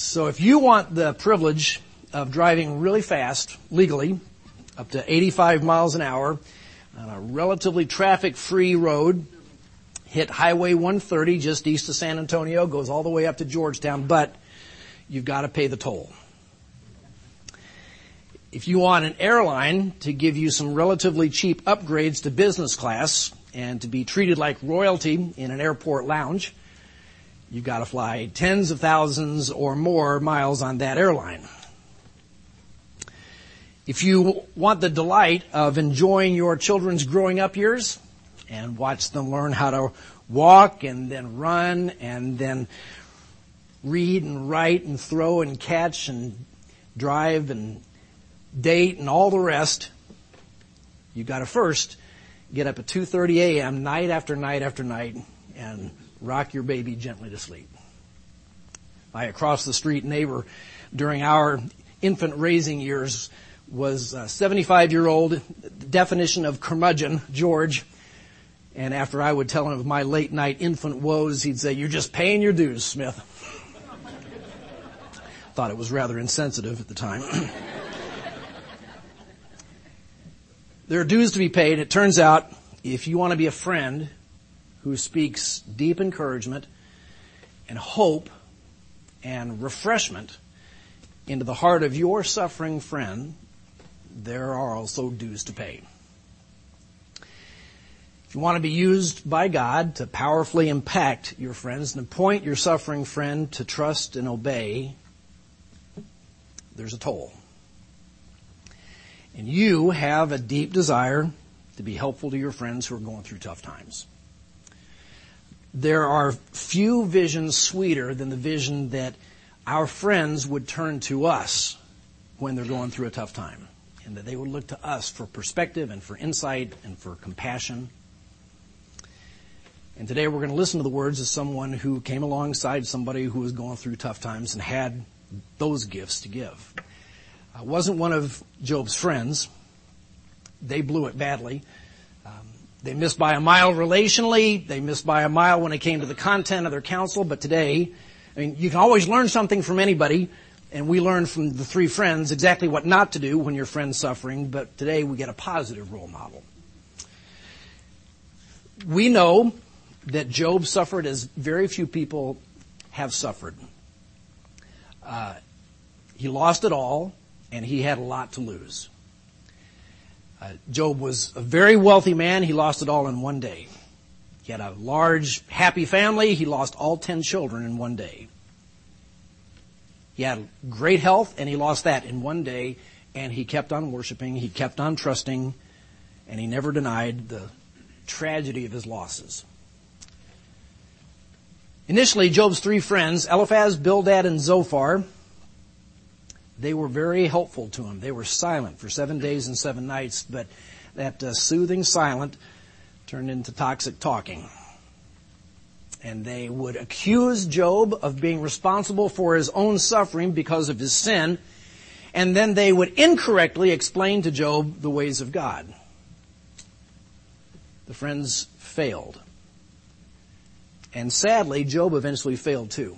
So if you want the privilege of driving really fast, legally, up to 85 miles an hour, on a relatively traffic-free road, hit Highway 130 just east of San Antonio, goes all the way up to Georgetown, but you've got to pay the toll. If you want an airline to give you some relatively cheap upgrades to business class and to be treated like royalty in an airport lounge, you've got to fly tens of thousands or more miles on that airline. If you want the delight of enjoying your children's growing up years and watch them learn how to walk and then run and then read and write and throw and catch and drive and date and all the rest, you've got to first get up at 2:30 a.m. night after night after night and rock your baby gently to sleep. My across the street neighbor during our infant raising years was a 75-year-old, definition of curmudgeon, George. And after I would tell him of my late night infant woes, he'd say, "You're just paying your dues, Smith." Thought it was rather insensitive at the time. There are dues to be paid. It turns out, if you want to be a friend who speaks deep encouragement and hope and refreshment into the heart of your suffering friend, there are also dues to pay. If you want to be used by God to powerfully impact your friends and to point your suffering friend to trust and obey, there's a toll. And you have a deep desire to be helpful to your friends who are going through tough times. There are few visions sweeter than the vision that our friends would turn to us when they're going through a tough time, and that they would look to us for perspective and for insight and for compassion. And today we're going to listen to the words of someone who came alongside somebody who was going through tough times and had those gifts to give. I wasn't one of Job's friends. They blew it badly. They missed by a mile relationally. They missed by a mile when it came to the content of their counsel. But today, you can always learn something from anybody. And we learned from the three friends exactly what not to do when your friend's suffering. But today we get a positive role model. We know that Job suffered as very few people have suffered. He lost it all, and he had a lot to lose. Job was a very wealthy man. He lost it all in one day. He had a large, happy family. He lost all 10 children in one day. He had great health, and he lost that in one day. And he kept on worshiping. He kept on trusting. And he never denied the tragedy of his losses. Initially, Job's three friends, Eliphaz, Bildad, and Zophar, they were very helpful to him. They were silent for 7 days and 7 nights, but that soothing silent turned into toxic talking. And they would accuse Job of being responsible for his own suffering because of his sin, and then they would incorrectly explain to Job the ways of God. The friends failed. And sadly, Job eventually failed too.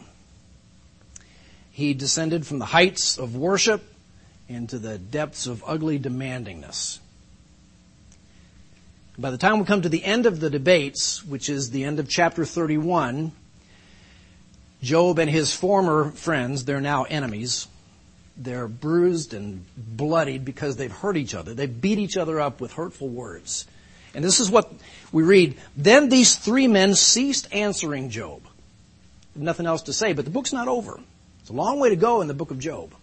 He descended from the heights of worship into the depths of ugly demandingness. By the time we come to the end of the debates, which is the end of chapter 31, Job and his former friends, they're now enemies. They're bruised and bloodied because they've hurt each other. They've beat each other up with hurtful words. And this is what we read. Then these three men ceased answering Job. Nothing else to say, but the book's not over. It's a long way to go in the book of Job.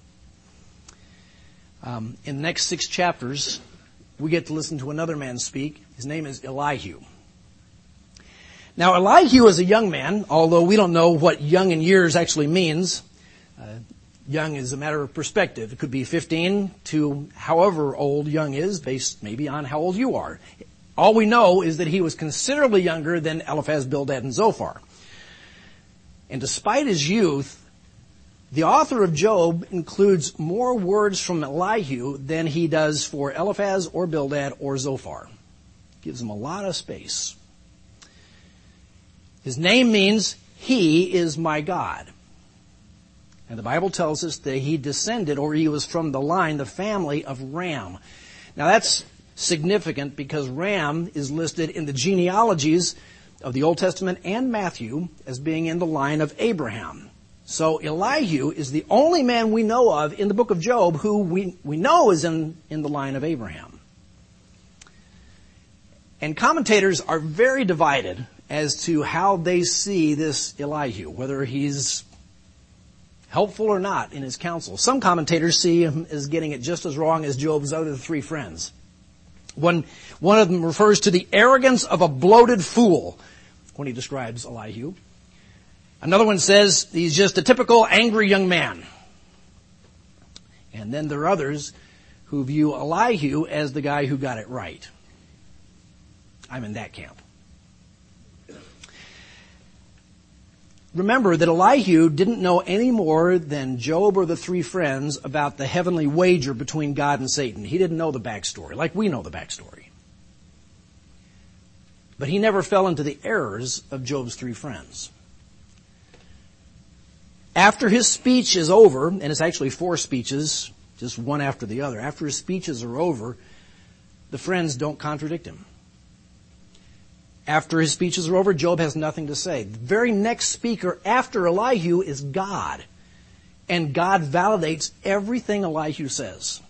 In the next 6 chapters, we get to listen to another man speak. His name is Elihu. Now, Elihu is a young man, although we don't know what young in years actually means. Young is a matter of perspective. It could be 15 to however old young is, based maybe on how old you are. All we know is that he was considerably younger than Eliphaz, Bildad, and Zophar. And despite his youth, the author of Job includes more words from Elihu than he does for Eliphaz or Bildad or Zophar. Gives him a lot of space. His name means, "He is my God." And the Bible tells us that he descended, or he was from the family of Ram. Now that's significant because Ram is listed in the genealogies of the Old Testament and Matthew as being in the line of Abraham. So Elihu is the only man we know of in the book of Job who we know is in the line of Abraham. And commentators are very divided as to how they see this Elihu, whether he's helpful or not in his counsel. Some commentators see him as getting it just as wrong as Job's other three friends. One of them refers to the arrogance of a bloated fool when he describes Elihu. Another one says he's just a typical angry young man. And then there are others who view Elihu as the guy who got it right. I'm in that camp. Remember that Elihu didn't know any more than Job or the three friends about the heavenly wager between God and Satan. He didn't know the backstory, like we know the backstory. But he never fell into the errors of Job's three friends. After his speech is over, and it's actually 4 speeches, just one after the other. After his speeches are over, the friends don't contradict him. After his speeches are over, Job has nothing to say. The very next speaker after Elihu is God. And God validates everything Elihu says.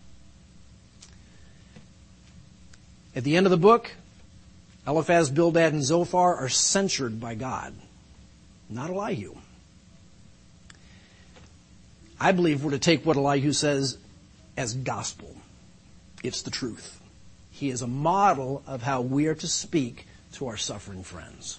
At the end of the book, Eliphaz, Bildad, and Zophar are censured by God, not Elihu. I believe we're to take what Elihu says as gospel. It's the truth. He is a model of how we are to speak to our suffering friends.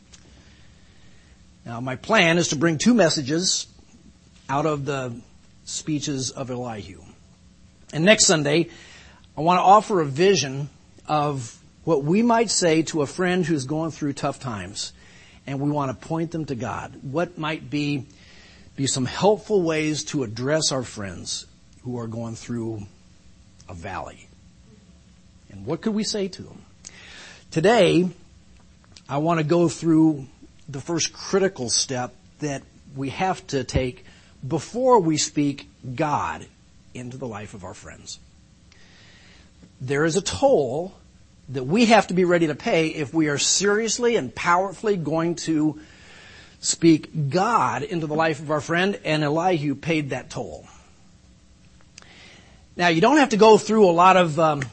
Now, my plan is to bring 2 messages out of the speeches of Elihu. And next Sunday, I want to offer a vision of what we might say to a friend who's going through tough times, and we want to point them to God. What might be some helpful ways to address our friends who are going through a valley. And what could we say to them? Today, I want to go through the first critical step that we have to take before we speak God into the life of our friends. There is a toll that we have to be ready to pay if we are seriously and powerfully going to speak God into the life of our friend, and Elihu paid that toll. Now, you don't have to go through a lot of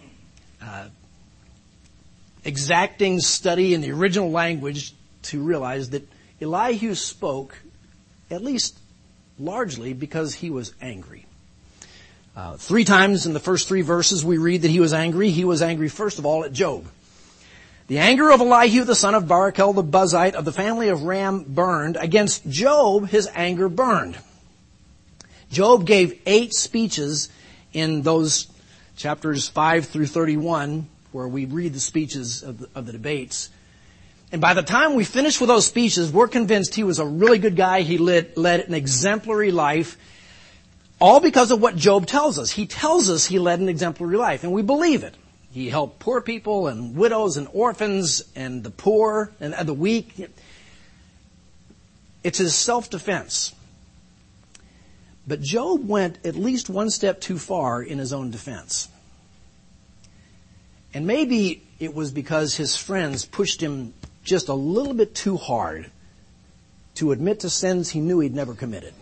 exacting study in the original language to realize that Elihu spoke, at least largely, because he was angry. 3 times in the first 3 verses we read that he was angry. He was angry, first of all, at Job. The anger of Elihu, the son of Barachel, the Buzite, of the family of Ram, burned. Against Job, his anger burned. Job gave 8 speeches in those chapters 5 through 31, where we read the speeches of the debates. And by the time we finish with those speeches, we're convinced he was a really good guy. He led an exemplary life, all because of what Job tells us. He tells us he led an exemplary life, and we believe it. He helped poor people and widows and orphans and the poor and the weak. It's his self-defense. But Job went at least one step too far in his own defense. And maybe it was because his friends pushed him just a little bit too hard to admit to sins he knew he'd never committed.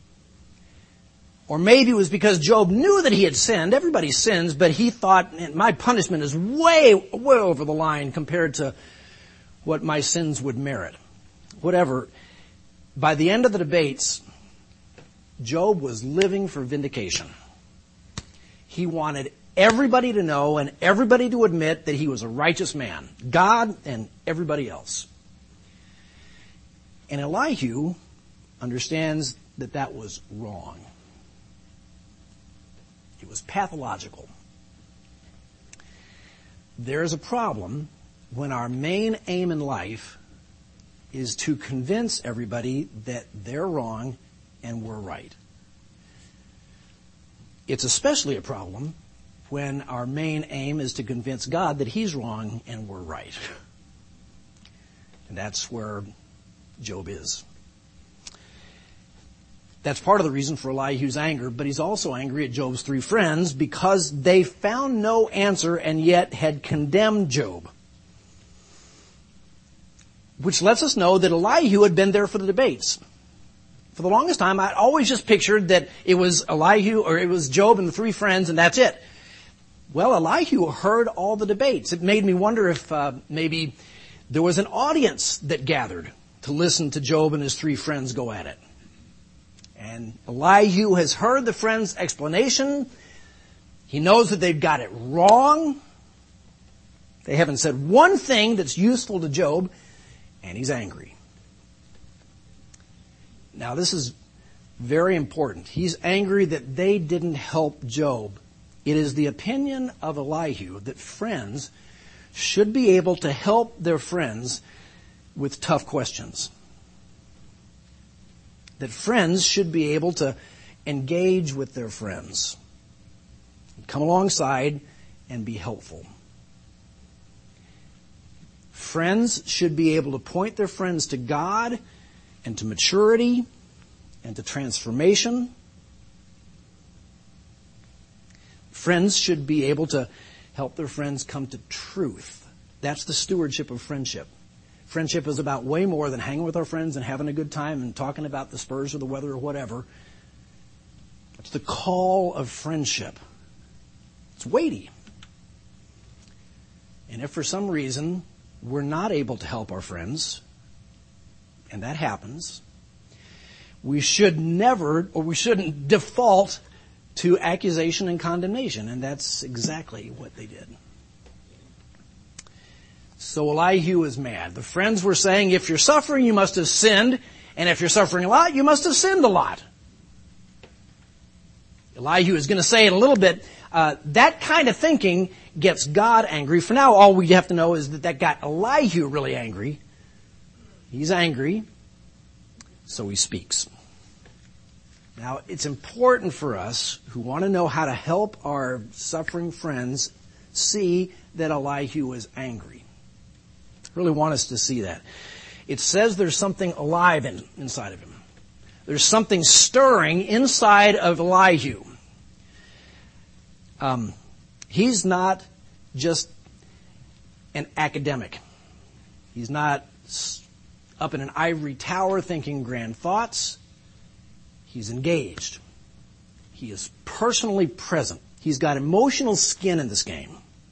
Or maybe it was because Job knew that he had sinned. Everybody sins, but he thought, my punishment is way over the line compared to what my sins would merit. Whatever. By the end of the debates, Job was living for vindication. He wanted everybody to know and everybody to admit that he was a righteous man. God and everybody else. And Elihu understands that that was wrong. It was pathological. There is a problem when our main aim in life is to convince everybody that they're wrong and we're right. It's especially a problem when our main aim is to convince God that he's wrong and we're right. And that's where Job is. That's part of the reason for Elihu's anger, but he's also angry at Job's three friends because they found no answer and yet had condemned Job. Which lets us know that Elihu had been there for the debates. For the longest time, I'd always just pictured that it was Elihu, or it was Job and the three friends, and that's it. Well, Elihu heard all the debates. It made me wonder if maybe there was an audience that gathered to listen to Job and his three friends go at it. And Elihu has heard the friends' explanation. He knows that they've got it wrong. They haven't said one thing that's useful to Job, and he's angry. Now, this is very important. He's angry that they didn't help Job. It is the opinion of Elihu that friends should be able to help their friends with tough questions. That friends should be able to engage with their friends, come alongside and be helpful. Friends should be able to point their friends to God and to maturity and to transformation. Friends should be able to help their friends come to truth. That's the stewardship of friendship. Friendship is about way more than hanging with our friends and having a good time and talking about the Spurs or the weather or whatever. It's the call of friendship. It's weighty. And if for some reason we're not able to help our friends, and that happens, we should never, or we shouldn't default to accusation and condemnation, and that's exactly what they did. So Elihu is mad. The friends were saying, if you're suffering, you must have sinned, and if you're suffering a lot, you must have sinned a lot. Elihu is going to say in a little bit, that kind of thinking gets God angry. For now, all we have to know is that got Elihu really angry. He's angry, so he speaks. Now, it's important for us who want to know how to help our suffering friends see that Elihu is angry. I really want us to see that. It says there's something alive inside of him. There's something stirring inside of Elihu. He's not just an academic. He's not up in an ivory tower thinking grand thoughts. He's engaged. He is personally present. He's got emotional skin in this game.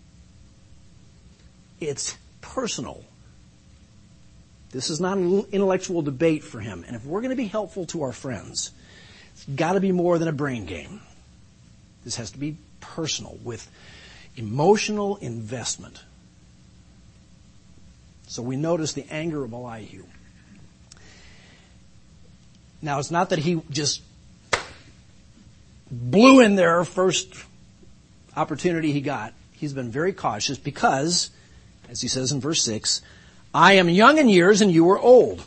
It's personal. This is not an intellectual debate for him. And if we're going to be helpful to our friends, it's got to be more than a brain game. This has to be personal with emotional investment. So we notice the anger of Elihu. Now, it's not that he just blew in there first opportunity he got. He's been very cautious because, as he says in verse 6, I am young in years and you are old.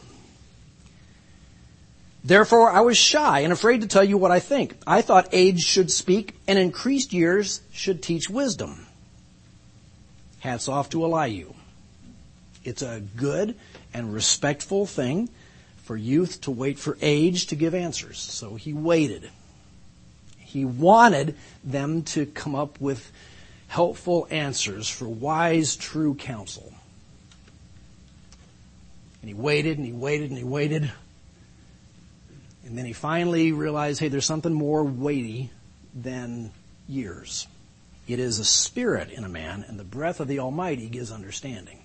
Therefore, I was shy and afraid to tell you what I think. I thought age should speak and increased years should teach wisdom. Hats off to Elihu. It's a good and respectful thing for youth to wait for age to give answers. So he waited. He wanted them to come up with helpful answers for wise, true counsel. And he waited and he waited and he waited. And then he finally realized, hey, there's something more weighty than years. It is a spirit in a man, and the breath of the Almighty gives understanding.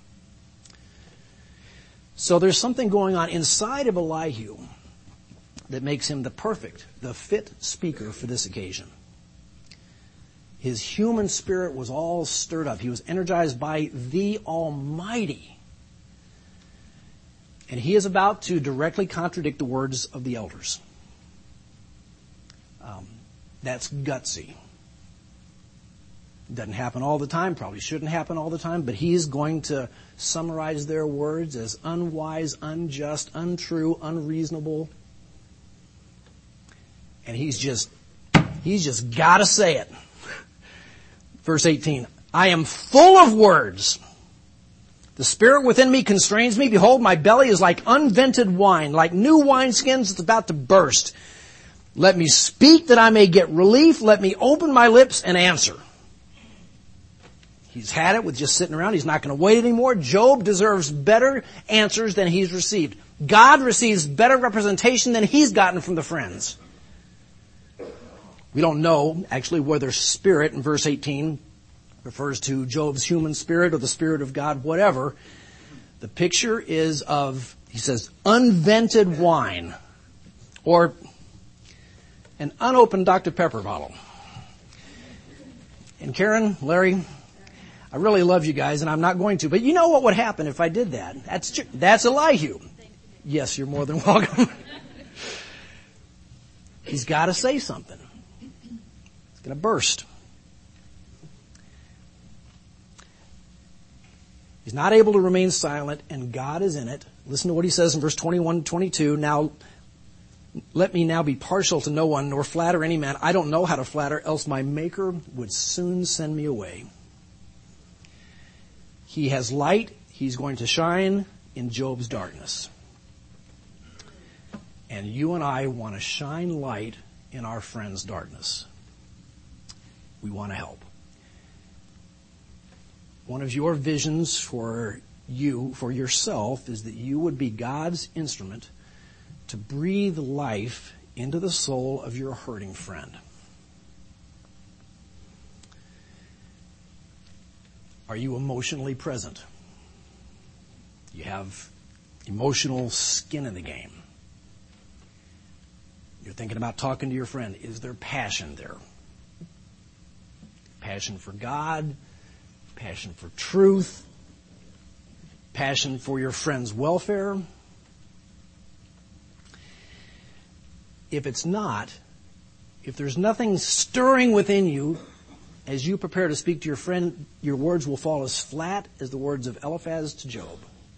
So there's something going on inside of Elihu that makes him the fit speaker for this occasion. His human spirit was all stirred up. He was energized by the Almighty. And he is about to directly contradict the words of the elders. That's gutsy. Doesn't happen all the time, probably shouldn't happen all the time, but he's going to summarize their words as unwise, unjust, untrue, unreasonable. And he's just got to say it. Verse 18, I am full of words. The spirit within me constrains me. Behold, my belly is like unvented wine, like new wineskins that's about to burst. Let me speak that I may get relief. Let me open my lips and answer. He's had it with just sitting around. He's not going to wait anymore. Job deserves better answers than he's received. God receives better representation than he's gotten from the friends. We don't know, actually, whether spirit in verse 18 refers to Job's human spirit or the Spirit of God, whatever. The picture is of, he says, unvented wine or an unopened Dr. Pepper bottle. And Karen, Larry, I really love you guys, and I'm not going to. But you know what would happen if I did that? That's Elihu. Yes, you're more than welcome. He's got to say something. It's going to burst. He's not able to remain silent, and God is in it. Listen to what he says in verse 21 and 22. Now, let me now be partial to no one, nor flatter any man. I don't know how to flatter, else my Maker would soon send me away. He has light. He's going to shine in Job's darkness. And you and I want to shine light in our friend's darkness. We want to help. One of your visions for you, for yourself, is that you would be God's instrument to breathe life into the soul of your hurting friend. Are you emotionally present? You have emotional skin in the game. You're thinking about talking to your friend. Is there passion there? Passion for God, passion for truth, passion for your friend's welfare. If it's not, if there's nothing stirring within you as you prepare to speak to your friend, your words will fall as flat as the words of Eliphaz to Job.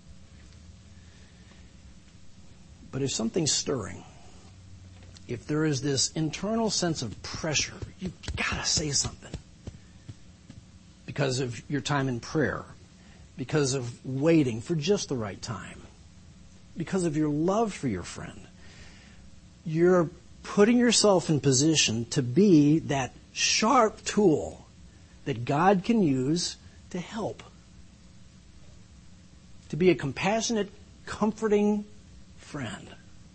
But if something's stirring, if there is this internal sense of pressure, you've got to say something. Because of your time in prayer, because of waiting for just the right time, because of your love for your friend, you're putting yourself in position to be that sharp tool that God can use to help. To be a compassionate, comforting friend.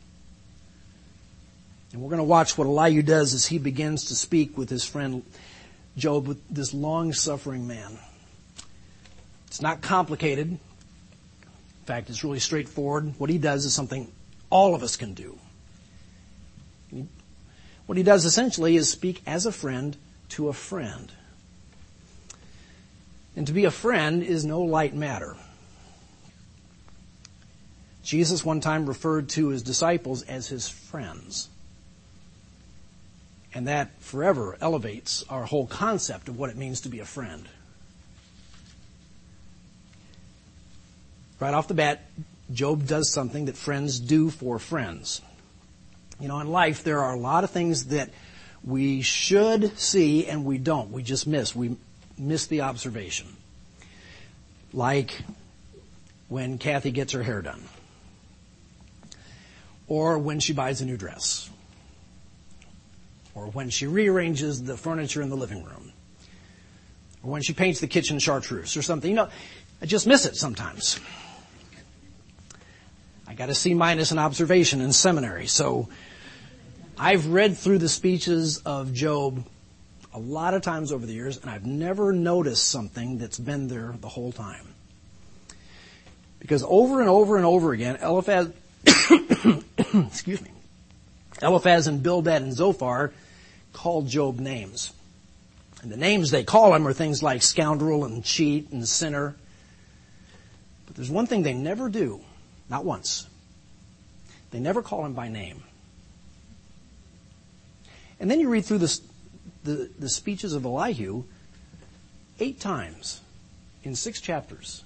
And we're going to watch what Elihu does as he begins to speak with his friend Job, with this long-suffering man. It's not complicated. In fact, it's really straightforward. What he does is something all of us can do. What he does essentially is speak as a friend to a friend. And to be a friend is no light matter. Jesus one time referred to his disciples as his friends. And that forever elevates our whole concept of what it means to be a friend. Right off the bat, Job does something that friends do for friends. You know, in life, there are a lot of things that we should see and we don't. We just miss. We miss the observation. Like when Kathy gets her hair done. Or when she buys a new dress. Or when she rearranges the furniture in the living room. Or when she paints the kitchen chartreuse or something. You know, I just miss it sometimes. I got a C- in observation in seminary, so I've read through the speeches of Job a lot of times over the years, and I've never noticed something that's been there the whole time. Because over and over and over again, Eliphaz, excuse me, Eliphaz and Bildad and Zophar called Job names. And the names they call him are things like scoundrel and cheat and sinner. But there's one thing they never do, not once. They never call him by name. And then you read through the speeches of Elihu 8 times in 6 chapters.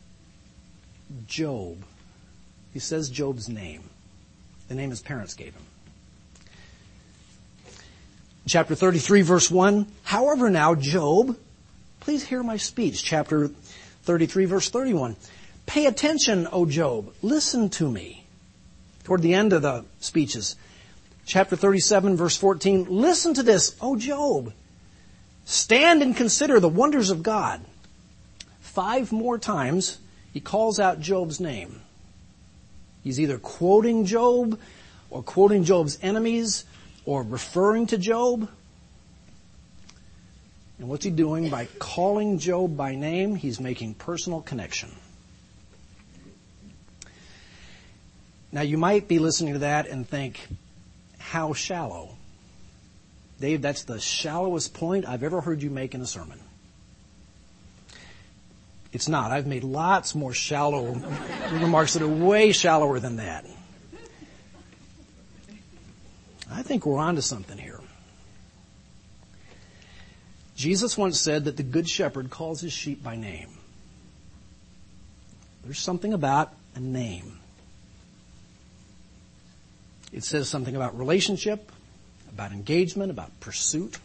Job. He says Job's name. The name his parents gave him. Chapter 33, verse 1. However now, Job, please hear my speech. Chapter 33, verse 31. Pay attention, O Job. Listen to me. Toward the end of the speeches. Chapter 37, verse 14. Listen to this, O Job. Stand and consider the wonders of God. 5 more times he calls out Job's name. He's either quoting Job or quoting Job's enemies or referring to Job. And what's he doing? By calling Job by name, he's making personal connection. Now you might be listening to that and think, how shallow. Dave, that's the shallowest point I've ever heard you make in a sermon. It's not. I've made lots more shallow remarks that are way shallower than that. I think we're onto something here. Jesus once said that the good shepherd calls his sheep by name. There's something about a name. It says something about relationship, about engagement, about pursuit.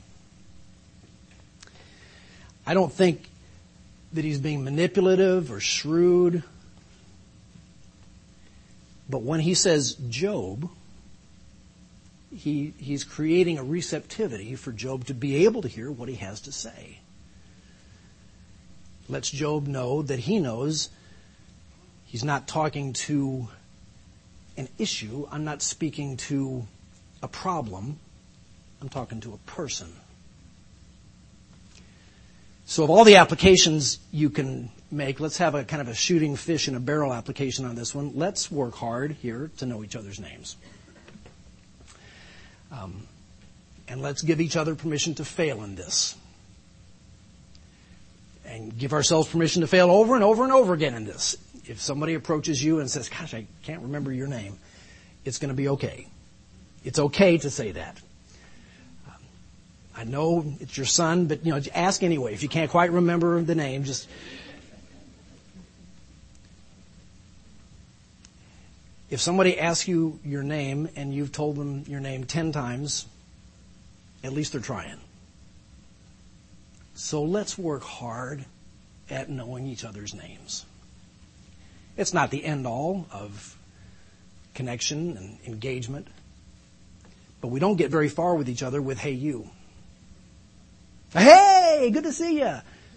I don't think that he's being manipulative or shrewd. But when he says Job, he's creating a receptivity for Job to be able to hear what he has to say. Lets Job know that he knows he's not talking to an issue. I'm not speaking to a problem. I'm talking to a person. So of all the applications you can make, let's have a kind of a shooting fish in a barrel application on this one. Let's work hard here to know each other's names. And let's give each other permission to fail in this. And give ourselves permission to fail over and over and over again in this. If somebody approaches you and says, gosh, I can't remember your name, it's going to be okay. It's okay to say that. I know it's your son, but ask anyway. If you can't quite remember the name, just... If somebody asks you your name and you've told them your name 10 times, at least they're trying. So let's work hard at knowing each other's names. It's not the end all of connection and engagement, but we don't get very far with each other with, hey, you. Hey, good to see you.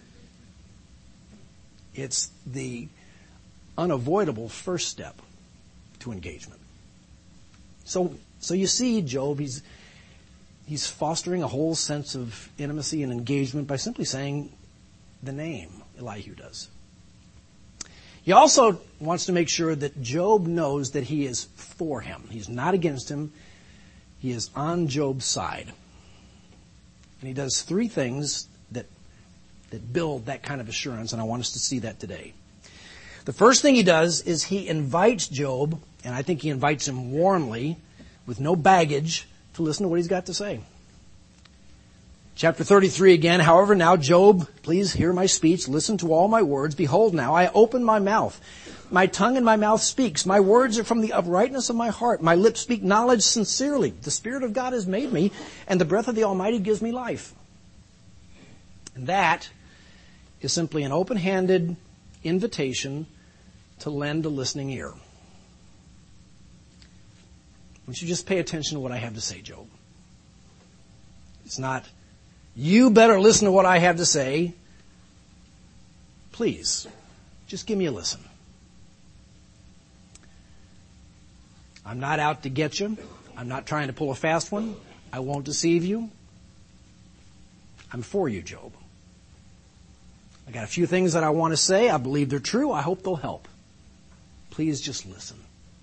It's the unavoidable first step to engagement. So you see, Job, he's fostering a whole sense of intimacy and engagement by simply saying the name. Elihu does. He also wants to make sure that Job knows that he is for him. He's not against him. He is on Job's side. And he does 3 things that build that kind of assurance, and I want us to see that today. The first thing he does is he invites Job, and I think he invites him warmly, with no baggage, to listen to what he's got to say. Chapter 33 again, however now, Job, please hear my speech, listen to all my words. Behold now, I open my mouth. My tongue and my mouth speaks. My words are from the uprightness of my heart. My lips speak knowledge sincerely. The Spirit of God has made me, and the breath of the Almighty gives me life. And that is simply an open-handed invitation to lend a listening ear. Won't you just pay attention to what I have to say, Job? It's not, you better listen to what I have to say. Please, just give me a listen. I'm not out to get you. I'm not trying to pull a fast one. I won't deceive you. I'm for you, Job. I got a few things that I want to say. I believe they're true. I hope they'll help. Please just listen.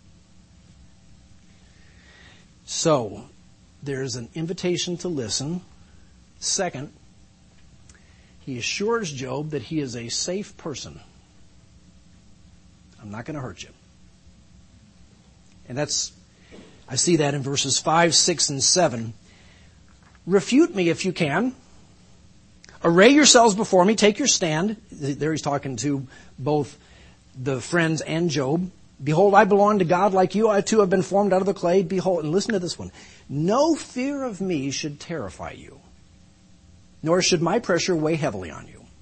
So, there's an invitation to listen. Second, he assures Job that he is a safe person. I'm not going to hurt you. And I see that in verses 5, 6, and 7. Refute me if you can. Array yourselves before me. Take your stand. There he's talking to both the friends and Job. Behold, I belong to God like you. I too have been formed out of the clay. Behold, and listen to this one. No fear of me should terrify you, nor should my pressure weigh heavily on you.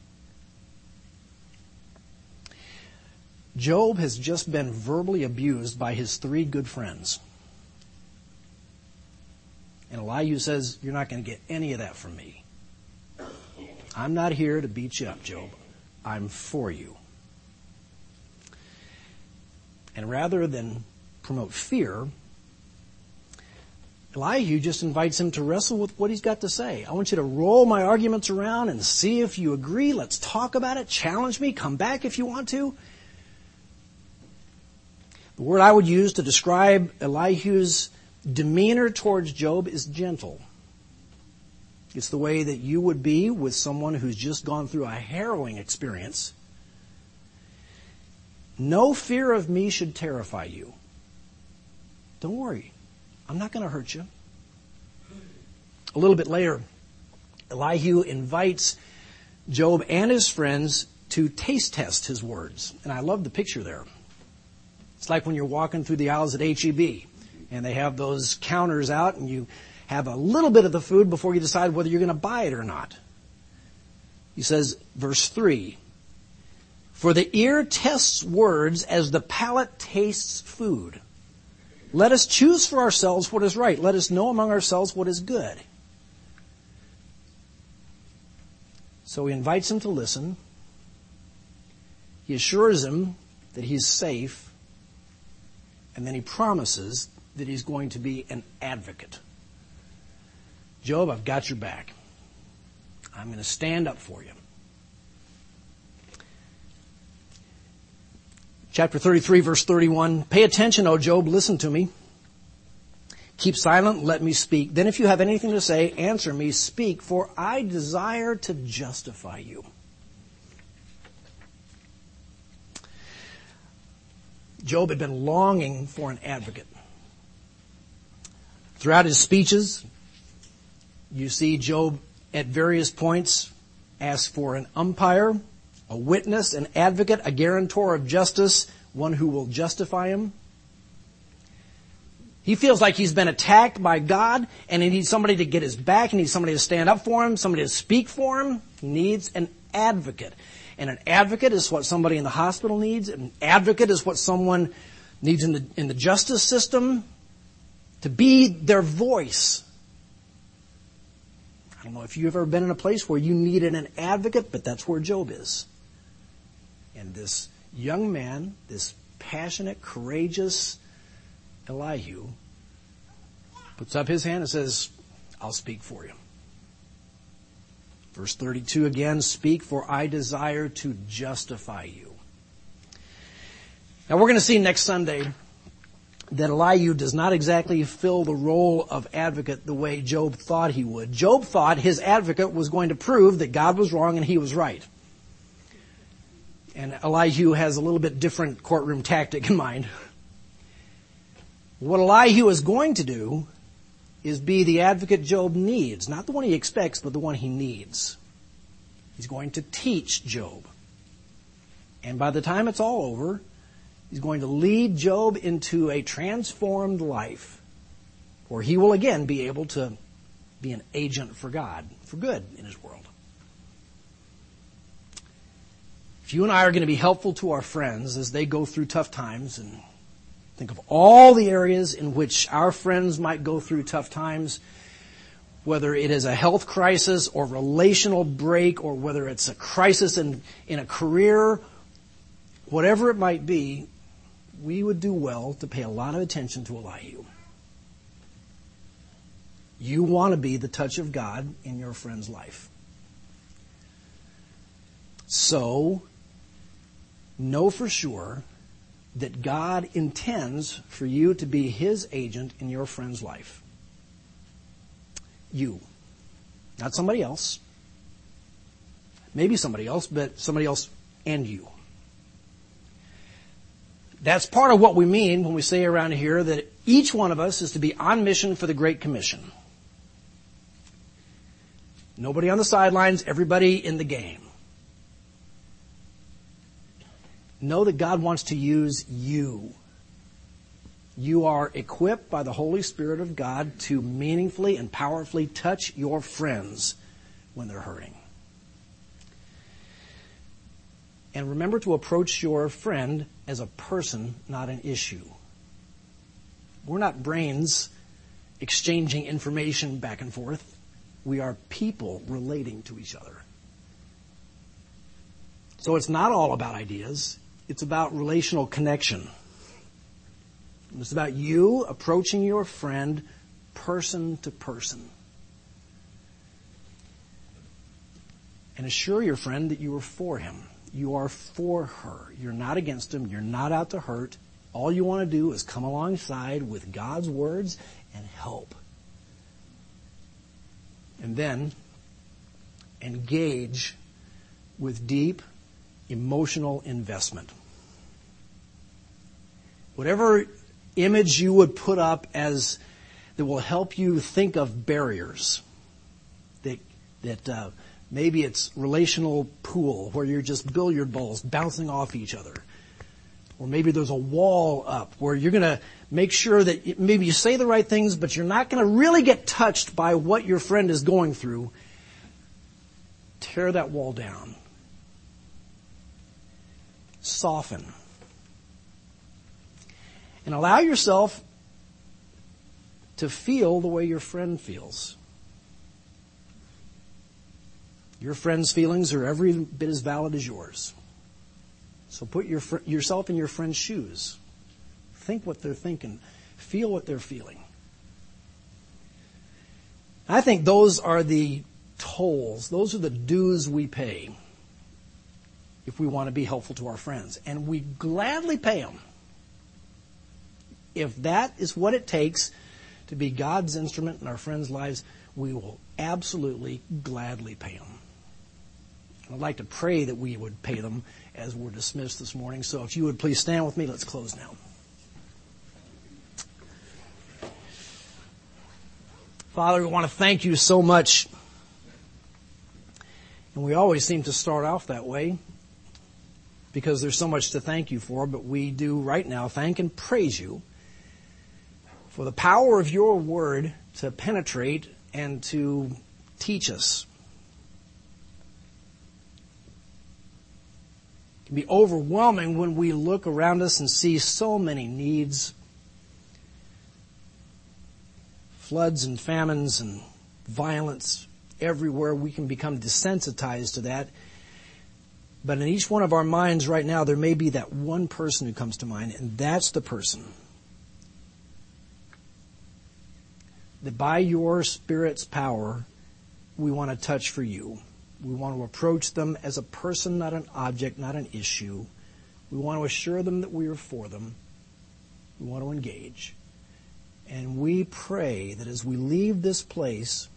Job has just been verbally abused by his 3 good friends. And Elihu says, you're not going to get any of that from me. I'm not here to beat you up, Job. I'm for you. And rather than promote fear, Elihu just invites him to wrestle with what he's got to say. I want you to roll my arguments around and see if you agree. Let's talk about it. Challenge me. Come back if you want to. The word I would use to describe Elihu's demeanor towards Job is gentle. It's the way that you would be with someone who's just gone through a harrowing experience. No fear of me should terrify you. Don't worry. I'm not going to hurt you. A little bit later, Elihu invites Job and his friends to taste test his words. And I love the picture there. It's like when you're walking through the aisles at H-E-B and they have those counters out and you have a little bit of the food before you decide whether you're going to buy it or not. He says, verse 3, for the ear tests words as the palate tastes food. Let us choose for ourselves what is right. Let us know among ourselves what is good. So he invites him to listen. He assures him that he's safe. And then he promises that he's going to be an advocate. Job, I've got your back. I'm going to stand up for you. Chapter 33, verse 31. Pay attention, O Job, listen to me. Keep silent, let me speak. Then if you have anything to say, answer me, speak, for I desire to justify you. Job had been longing for an advocate. Throughout his speeches, you see Job at various points ask for an umpire, a witness, an advocate, a guarantor of justice, one who will justify him. He feels like he's been attacked by God and he needs somebody to get his back. He needs somebody to stand up for him, somebody to speak for him. He needs an advocate. And an advocate is what somebody in the hospital needs. An advocate is what someone needs in the justice system, to be their voice. I don't know if you've ever been in a place where you needed an advocate, but that's where Job is. And this young man, this passionate, courageous Elihu, puts up his hand and says, I'll speak for you. Verse 32 again, speak, for I desire to justify you. Now we're going to see next Sunday that Elihu does not exactly fill the role of advocate the way Job thought he would. Job thought his advocate was going to prove that God was wrong and he was right. And Elihu has a little bit different courtroom tactic in mind. What Elihu is going to do is be the advocate Job needs. Not the one he expects, but the one he needs. He's going to teach Job. And by the time it's all over, he's going to lead Job into a transformed life where he will again be able to be an agent for God, for good in his world. If you and I are going to be helpful to our friends as they go through tough times, and think of all the areas in which our friends might go through tough times, whether it is a health crisis or relational break, or whether it's a crisis in a career, whatever it might be, we would do well to pay a lot of attention to Elihu. You want to be the touch of God in your friend's life. So, know for sure that God intends for you to be His agent in your friend's life. You. Not somebody else. Maybe somebody else, but somebody else and you. That's part of what we mean when we say around here that each one of us is to be on mission for the Great Commission. Nobody on the sidelines, everybody in the game. Know that God wants to use you. You are equipped by the Holy Spirit of God to meaningfully and powerfully touch your friends when they're hurting. And remember to approach your friend as a person, not an issue. We're not brains exchanging information back and forth. We are people relating to each other. So it's not all about ideas. It's about relational connection. It's about you approaching your friend person to person. And assure your friend that you are for him. You are for her. You're not against him. You're not out to hurt. All you want to do is come alongside with God's words and help. And then engage with deep emotional investment. Whatever image you would put up as that will help you think of barriers, that maybe it's relational pool where you're just billiard balls bouncing off each other. Or maybe there's a wall up where you're going to make sure that maybe you say the right things, but you're not going to really get touched by what your friend is going through. Tear that wall down. Soften. And allow yourself to feel the way your friend feels. Your friend's feelings are every bit as valid as yours. So put yourself in your friend's shoes. Think what they're thinking. Feel what they're feeling. I think those are the tolls. Those are the dues we pay if we want to be helpful to our friends. And we gladly pay them. If that is what it takes to be God's instrument in our friends' lives, we will absolutely gladly pay them. I'd like to pray that we would pay them as we're dismissed this morning. So if you would please stand with me, let's close now. Father, we want to thank you so much. And we always seem to start off that way because there's so much to thank you for. But we do right now thank and praise you for the power of your word to penetrate and to teach us. It can be overwhelming when we look around us and see so many needs. Floods and famines and violence everywhere. We can become desensitized to that. But in each one of our minds right now, there may be that one person who comes to mind, and that's the person that by your Spirit's power, we want to touch for you. We want to approach them as a person, not an object, not an issue. We want to assure them that we are for them. We want to engage. And we pray that as we leave this place,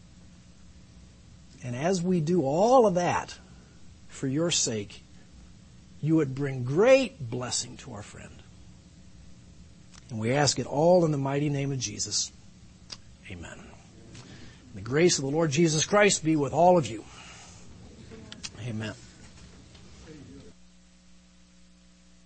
and as we do all of that for your sake, you would bring great blessing to our friend. And we ask it all in the mighty name of Jesus. Amen. The grace of the Lord Jesus Christ be with all of you. Amen.